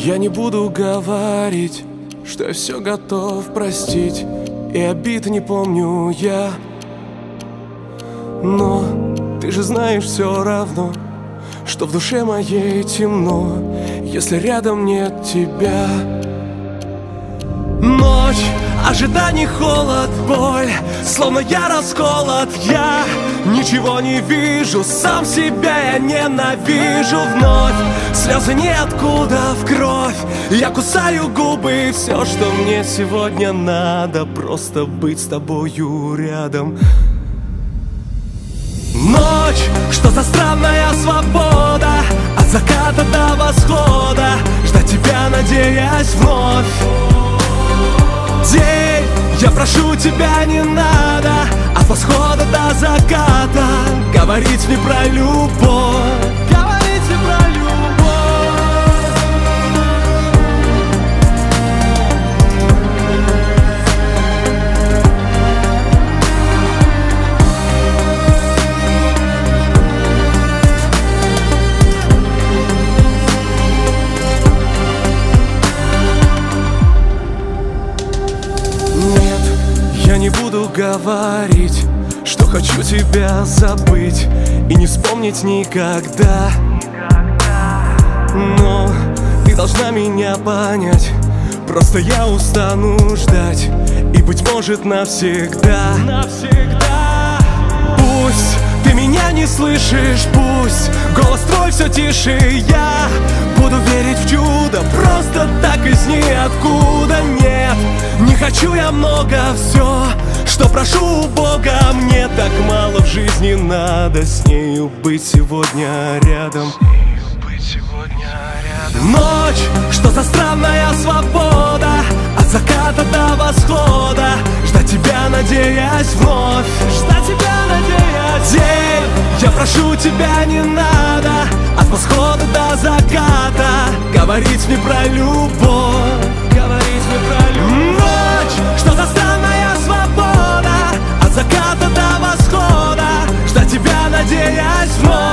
Я не буду говорить, что я все готов простить, и обид не помню я. Но ты же знаешь все равно, что в душе моей темно, если рядом нет тебя. Ночь, ожиданий, холод, боль, словно я расколот. Я ничего не вижу, сам себя я ненавижу. Вновь слезы ниоткуда в кровь, я кусаю губы. Все, что мне сегодня надо, просто быть с тобою рядом. Ночь, что за странная свобода, от заката до восхода, ждать тебя, надеясь вновь. День, я прошу тебя, не надо от восхода до заката говорить мне про любовь, говорить мне про любовь. Я не буду говорить, что хочу тебя забыть и не вспомнить никогда. Но ты должна меня понять, просто я устану ждать, и, быть может, навсегда. Пусть ты меня не слышишь, пусть голос твой все тише, я буду верить в чудо, просто так из ниоткуда. Нет, не хочу я много, все, что прошу у Бога, мне так мало в жизни надо с нею быть сегодня рядом. Ночь, что за странная свобода, от заката до восхода, ждать тебя, надеясь вновь, ждать тебя, надеясь. День, я прошу тебя, не надо от восхода до заката говорить мне про любовь, говорить мне про любовь. Ночь, что за странная свобода, от заката до восхода, ждать тебя, надеясь вновь.